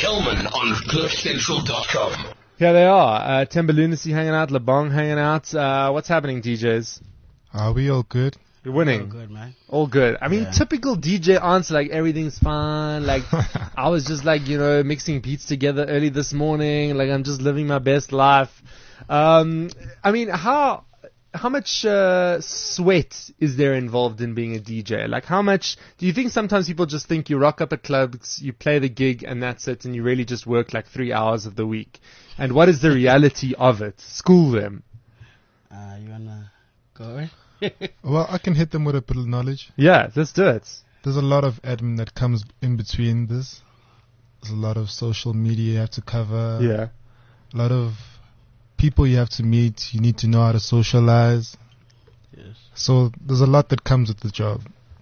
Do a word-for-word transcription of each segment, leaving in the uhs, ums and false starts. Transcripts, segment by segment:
Kelman on cliff central dot com. Here they are. Uh, Themba Lunacy hanging out, Lebong hanging out. Uh, what's happening, D Js? Are we all good? You're winning. All good, man. All good. I mean, Yeah. typical D J answer, like, everything's fine. Like, I was just, like, you know, mixing beats together early this morning. Like, I'm just living my best life. Um, I mean, how... How much uh, sweat is there involved in being a D J? Like, how much do you think sometimes people just think you rock up at clubs, you play the gig, and that's it, and you really just work like three hours of the week? And what is the reality of it? School them. Uh, you wanna go? Well, I can hit them with a bit of knowledge. Yeah, let's do it. There's a lot of admin that comes in between this. There's a lot of social media you have to cover. Yeah. A lot of people you have to meet. You need to know how to socialize. Yes. So there's a lot that comes with the job.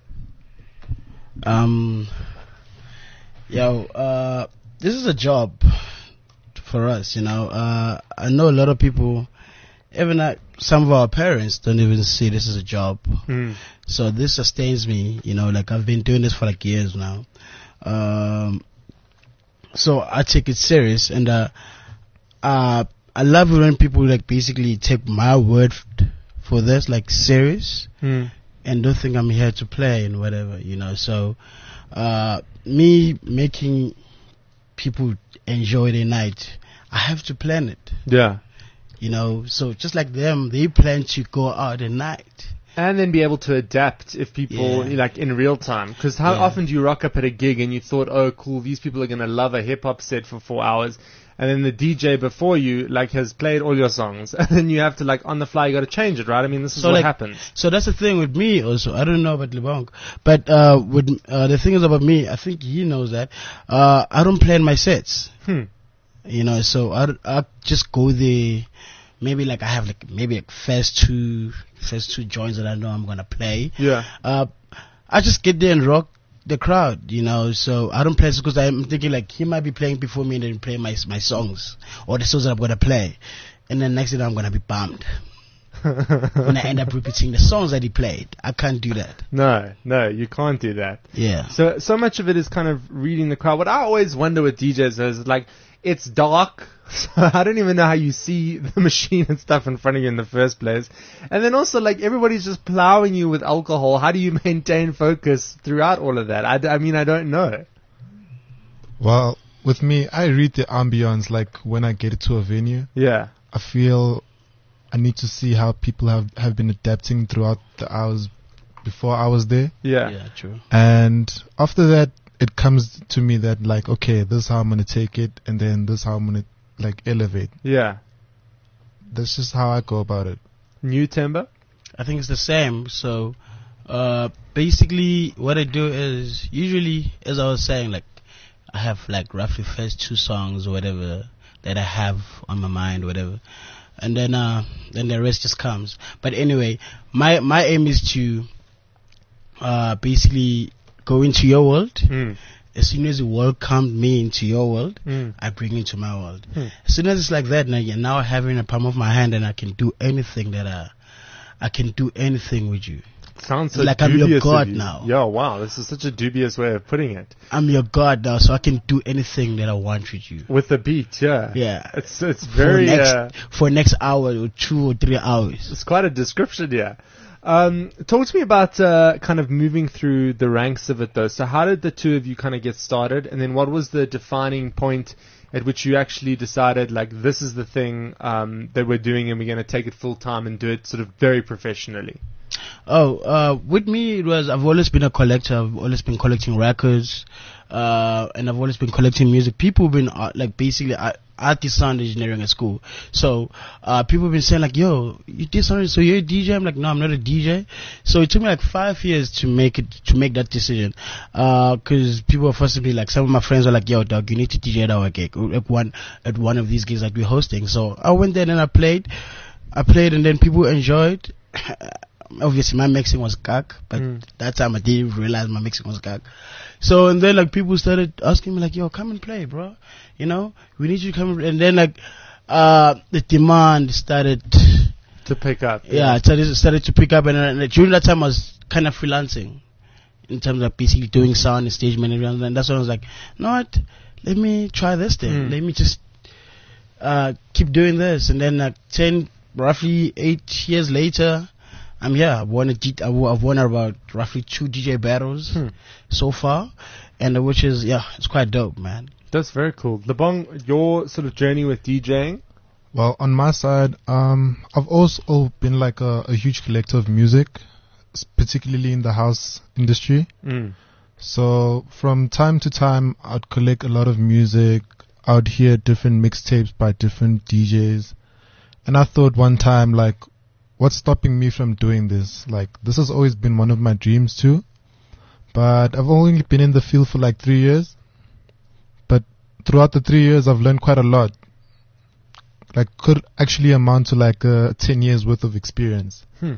Um. Yo, uh, this is a job for us, you know. Uh, I know a lot of people, even uh, some of our parents, don't even see this as a job. Mm. So this sustains me, you know. Like, I've been doing this for like years now. Um. So I take it serious, and uh, uh. I love it when people like basically take my word f- for this like serious Mm. and don't think I'm here to play and whatever, you know. So uh, me making people enjoy their night, I have to plan it, Yeah. you know. So just like them, they plan to go out at night. And then be able to adapt if people, Yeah. like, in real time. Because how Yeah. often do you rock up at a gig and you thought, oh, cool, these people are going to love a hip-hop set for four hours. And then the D J before you, like, has played all your songs. And then you have to, like, on the fly, you got to change it, right? I mean, this is So, what like, happens. So that's the thing with me also. I don't know about Lebong, but uh, with uh, the thing is about me, I think he knows that. Uh, I don't plan my sets. Hmm. You know, so I, I just go there. Maybe like I have like maybe like first two first two joints that I know I'm gonna play. Yeah. Uh, I just get there and rock the crowd. You know, so I don't play because I'm thinking like he might be playing before me and then play my my songs or the songs that I'm gonna play, and then next thing I'm gonna be bummed when I end up repeating the songs that he played. I can't do that. No, no, you can't do that. Yeah. So, so much of it is kind of reading the crowd. What I always wonder with D Js is, like, it's dark, so I don't even know how you see the machine and stuff in front of you in the first place. And then also, like, everybody's just plowing you with alcohol. How do you maintain focus throughout all of that? I, d- I mean, I don't know. Well, with me, I read the ambience. Like when I get to a venue, Yeah. I feel I need to see how people have, have been adapting throughout the hours before I was there. Yeah. Yeah. True. And after that, it comes to me that like, okay, this is how I'm going to take it. And then this is how I'm going to like elevate. Yeah. That's just how I go about it. New Themba? I think it's the same. So, uh, basically, what I do is usually, as I was saying, like I have like roughly first two songs or whatever that I have on my mind, whatever, and then uh, then the rest just comes. But anyway, my my aim is to uh, basically go into your world. Mm. As soon as you welcome me into your world, Mm. I bring you into my world. Hmm. As soon as it's like that, now, yeah, now I have it in the palm of my hand, and I can do anything that I, I can do anything with you. Sounds so Like I'm your dubious of god you. now. Yeah, wow, this is such a dubious way of putting it. I'm your god now, so I can do anything that I want with you. With the beat, yeah. Yeah. It's it's For very next, uh, for next hour or two or three hours. it's quite a description, yeah. Um, talk to me about uh, kind of moving through the ranks of it, though. So how did the two of you kind of get started, and then what was the defining point at which you actually decided, like, this is the thing um, that we're doing, and we're going to take it full time and do it sort of very professionally? Oh, uh, with me it was, I've always been a collector. I've always been collecting records, uh, and I've always been collecting music. People have been, uh, like, basically, uh, I did sound engineering at school. So, uh, people have been saying, like, yo, you did sound, so you're a D J? I'm like, no, I'm not a D J. So it took me, like, five years to make it, to make that decision. Uh, cause people were first to be like, some of my friends were like, yo, dog, you need to D J at our gig, at one, at one of these gigs that we're hosting. So I went there and I played. I played and then people enjoyed. Obviously my mixing was gag, but Mm. that time I didn't realize my mixing was gag. So and then like people started asking me like, yo, come and play, bro. You know, we need you to come. And then like, uh, the demand started To pick up. yeah, it started, started to pick up, and, and during that time I was kind of freelancing in terms of basically doing sound and stage management, and that's when I was like, you know what, let me try this thing. Mm. Let me just uh, keep doing this. And then like ten, roughly eight years later, I'm here. I've won a G- I've I've won about roughly two D J battles Hmm. so far, and uh, which is yeah, it's quite dope, man. That's very cool. Lebong, your sort of journey with DJing. Well, on my side, um, I've also been like a, a huge collector of music, s- particularly in the house industry. Mm. So from time to time, I'd collect a lot of music. I'd hear different mixtapes by different D Js. And I thought one time, like, what's stopping me from doing this? Like, this has always been one of my dreams too. But I've only been in the field for like three years. But throughout the three years, I've learned quite a lot. Like, could actually amount to like uh, ten years worth of experience. Hmm.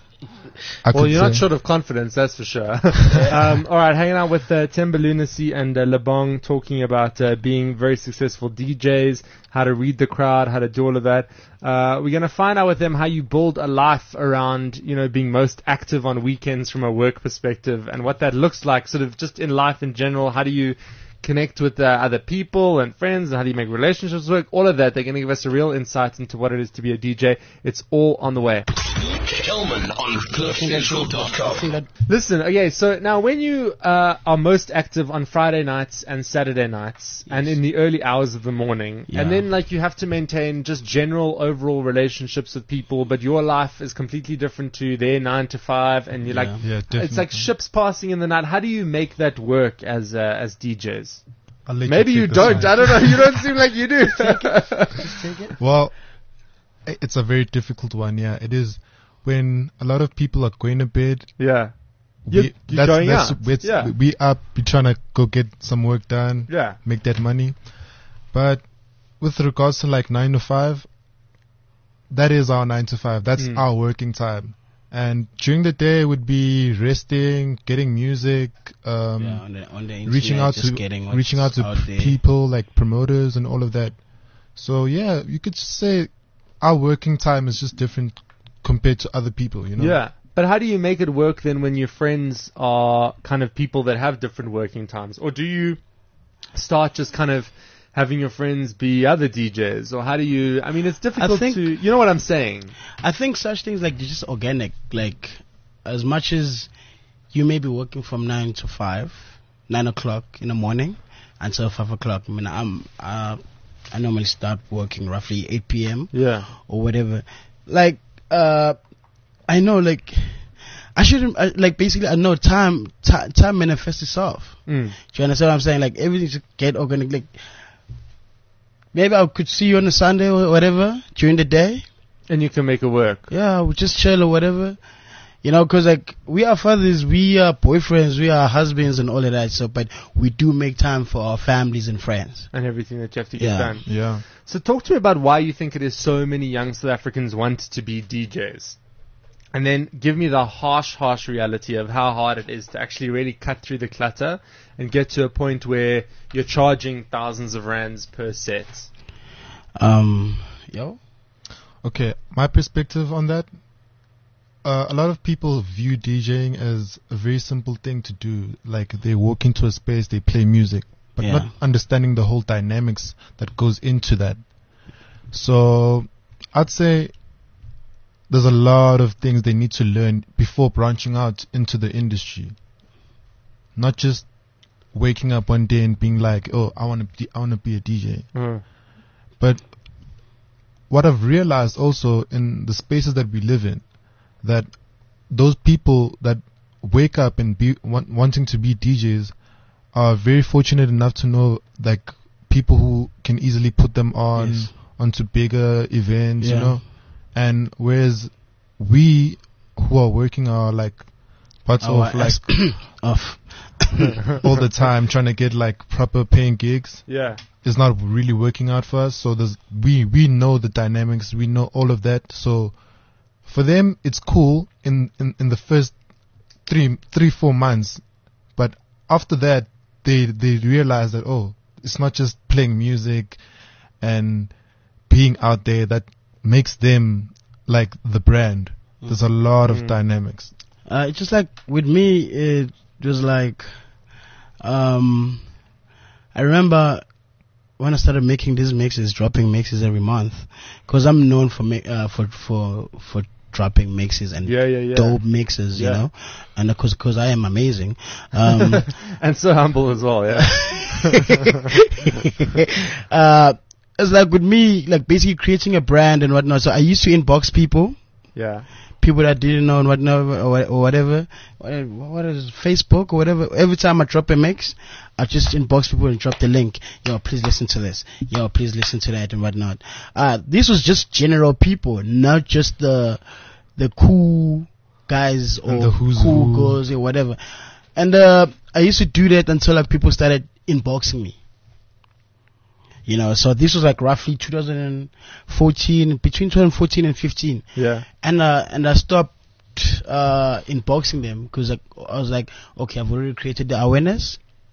I Well, could you're not say. short of confidence, that's for sure. um, all right, hanging out with uh, Themba Lunacy and uh, Lebong, talking about uh, being very successful D Js, how to read the crowd, how to do all of that. Uh, we're going to find out with them how you build a life around, you know, being most active on weekends from a work perspective, and what that looks like, sort of just in life in general. How do you connect with uh, other people and friends, and how do you make relationships work? All of that. They're going to give us a real insight into what it is to be a D J. It's all on the way. Kelman on cliff central dot com. Listen, okay, so now when you uh, are most active on Friday nights and Saturday nights and in the early hours of the morning, Yeah. and then like you have to maintain just general overall relationships with people, but your life is completely different to their nine to five, and you're like, Yeah. Yeah, it's like definitely. ships passing in the night. How do you make that work as uh, as D Js? I'll let Maybe you take this don't. one. I don't know. You don't seem like you do. Well, i- it's a very difficult one. Yeah, it is. When a lot of people are going to bed, yeah, we, You're- you're that's, going that's, out. it's- Yeah. we are be trying to go get some work done, yeah. make that money. But with regards to like nine to five, that is our nine to five. That's Mm. our working time. And during the day would be resting, getting music, um, yeah, on the on the internet, reaching out just to getting what's reaching out to out p- there. people like promoters and all of that. So yeah, you could just say our working time is just different compared to other people, you know. Yeah. But how do you make it work then when your friends are kind of people that have different working times? Or do you start just kind of having your friends be other D Js? Or how do you, I mean, it's difficult think- to, you know what I'm saying? I think such things like they're just organic. Like as much as you may be working from nine to five, nine o'clock in the morning until five o'clock. I mean, I'm uh, I normally start working roughly eight p.m. Yeah. or whatever. Like uh, I know like I shouldn't I, like basically I know time ti- time manifests itself. Mm. Do you understand what I'm saying? Like everything should get organic. Like maybe I could see you on a Sunday or whatever during the day. And you can make it work. Yeah, we just chill or whatever. You know, 'cause like we are fathers, we are boyfriends, we are husbands and all of that. So, but we do make time for our families and friends. And everything that you have to get Yeah. done. Yeah. So talk to me about why you think it is so many young South Africans want to be D Js. And then give me the harsh, harsh reality of how hard it is to actually really cut through the clutter and get to a point where you're charging thousands of rands per set. Um, yo, Okay, my perspective on that. Uh, a lot of people view DJing as a very simple thing to do. Like they walk into a space, they play music, but Yeah. not understanding the whole dynamics that goes into that. So I'd say there's a lot of things they need to learn before branching out into the industry. Not just waking up one day and being like, "Oh, I want to, I want to be a D J." Mm. But what I've realized also in the spaces that we live in, that those people that wake up and be want, wanting to be D Js are very fortunate enough to know like people who can easily put them on Yes. onto bigger events, you Yeah. know. And whereas we who are working are like butts our off like ass off. all the time trying to get like proper paying gigs. Yeah. It's not really working out for us. So there's, we, we know the dynamics. We know all of that. So for them, it's cool in, in, in the first three, three, four months. But after that, they, they realize that, oh, it's not just playing music and being out there that makes them like the brand. There's a lot of Mm. dynamics. Uh, it's just like with me, it was like, um, I remember when I started making these mixes, dropping mixes every month, because I'm known for ma- uh, for for for dropping mixes and Yeah, yeah, yeah. dope mixes, you Yeah. know, and because because I am amazing. Um, And so humble as well, yeah. uh, it's like with me, like basically creating a brand and whatnot. So I used to inbox people, Yeah. people that didn't know and whatnot or, wha- or whatever. What what is Facebook or whatever? Every time I drop a mix, I just inbox people and drop the link. Yo, please listen to this. Yo, please listen to that and whatnot. Uh, this was just general people, not just the the cool guys or And the who's cool who. girls or whatever. And uh, I used to do that until like people started inboxing me. You know, so this was like roughly two thousand fourteen, between twenty fourteen and fifteen. Yeah. And uh, and I stopped uh, inboxing them because like, I was like, okay, I've already created the awareness.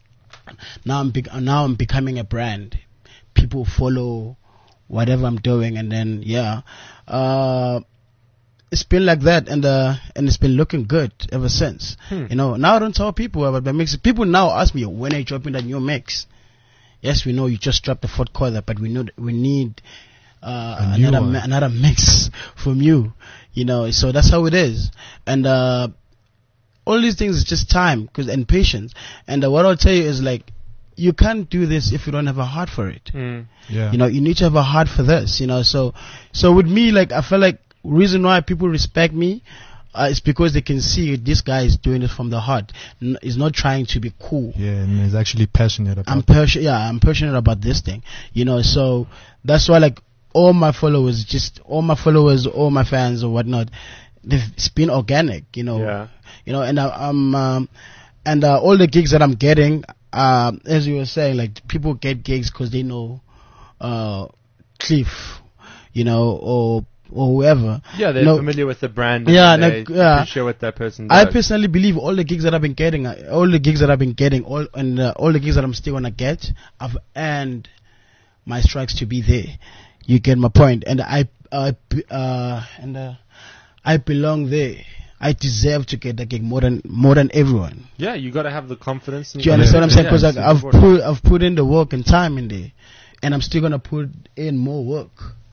Now I'm bec- now I'm becoming a brand. People follow whatever I'm doing, and then yeah, uh, it's been like that, and uh, and it's been looking good ever since. Hmm. You know, now I don't tell people about my mix. People now ask me, when are you dropping that new mix? Yes, we know you just dropped the fourth quarter, but we know that we need uh, A new another one. mi- another mix from you. You know, so that's how it is, and uh, all these things is just time, cause and patience. And uh, what I'll tell you is like, you can't do this if you don't have a heart for it. Mm. Yeah. You know, you need to have a heart for this. You know, so so with me, like I feel like reason why people respect me uh, is because they can see this guy is doing it from the heart. N- he's not trying to be cool. Yeah, and he's actually passionate about I'm it. passionate. Yeah, I'm passionate about this thing. You know, so that's why like all my followers, just all my followers, all my fans or whatnot, they've it's been organic. You know, Yeah. you know, and I, I'm um, and uh, all the gigs that I'm getting, uh, as you were saying, like people get gigs because they know uh, Cliff, you know, or or whoever. Yeah, they're No, familiar with the brand. Yeah, and they like, yeah. appreciate what that person I does. personally believe all the gigs that I've been getting, uh, all the gigs that I've been getting, all and uh, all the gigs that I'm still gonna get, I've earned my strikes to be there. You get my point, and I, uh, b- uh, and uh, I belong there. I deserve to get that gig more than more than everyone. Yeah, you got to have the confidence. and Do you gotta- understand what I'm saying? yeah, Because like it's I've important. put I've put in the work and time in there, and I'm still gonna put in more work.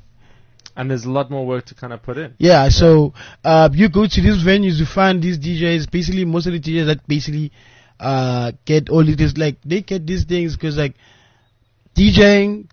And there's a lot more work to kind of put in. Yeah, so uh, you go to these venues, you find these D Js. Basically, most of the D Js that basically uh, get all of this, like they get these things because like DJing,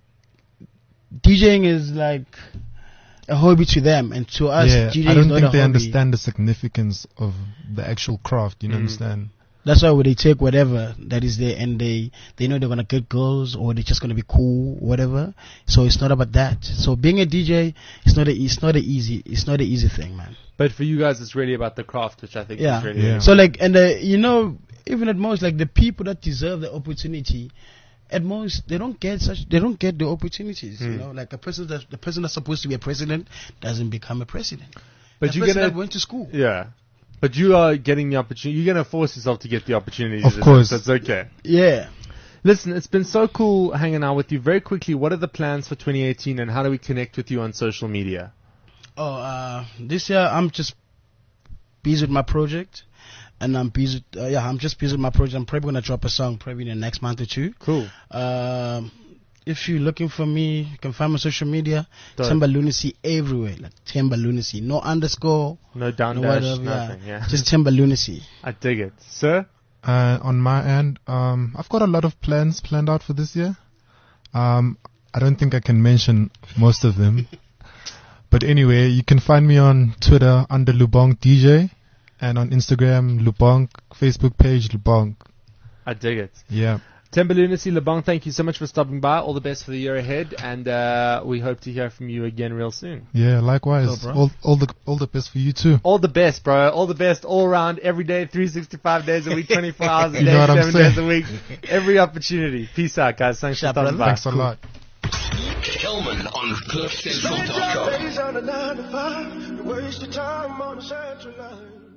DJing is like a hobby to them, and to us, Yeah, DJing I is don't not think a they hobby. understand the significance of the actual craft. You Mm. understand? That's why when they take whatever that is there and they they know they're gonna get girls or they're just gonna be cool, whatever. So it's not about that. So being a D J, it's not a it's not a easy it's not an easy thing, man. But for you guys, it's really about the craft, which I think Yeah. is really, Yeah. really So like, and uh, you know, even at most, like the people that deserve the opportunity, at most they don't get such, they don't get the opportunities. You Hmm. know, like a person that the person that's supposed to be a president doesn't become a president. But The you're person gonna, that went to school. yeah. But you are getting the opportunity. You're gonna force yourself to get the opportunities. Of course. That's okay. Yeah. Listen, it's been so cool hanging out with you. Very quickly, what are the plans for twenty eighteen, and how do we connect with you on social media? Oh, uh, this year I'm just busy with my project, and I'm busy. Uh, yeah, I'm just busy with my project. I'm probably gonna drop a song probably in the next month or two. Cool. Um, if you're looking for me, you can find my social media. Dope. Timber Lunacy everywhere, like Timber Lunacy, no underscore, No down no dash, whatever, nothing. yeah. Yeah. Just Timber Lunacy. I dig it, sir. Uh, on my end, um, I've got a lot of plans planned out for this year. Um, I don't think I can mention most of them. But anyway, you can find me on Twitter under Lubonk D J and on Instagram, Lubonk, Facebook page, Lubonk. I dig it. Yeah. Temba Lunacy Lebong, thank you so much for stopping by. All the best for the year ahead, and uh, we hope to hear from you again real soon. Yeah, likewise. Cool, bro. all, all the all the best for you too. All the best, bro. All the best, all around, every day, three hundred sixty-five days a week, twenty-four hours a You day, know what I'm seven days saying? a week, every opportunity. Peace out, guys. Thanks for Shout, stopping brother. by. Thanks a lot. Kelman on cliff central dot com. Days on a nine to five, you waste your time on the central line.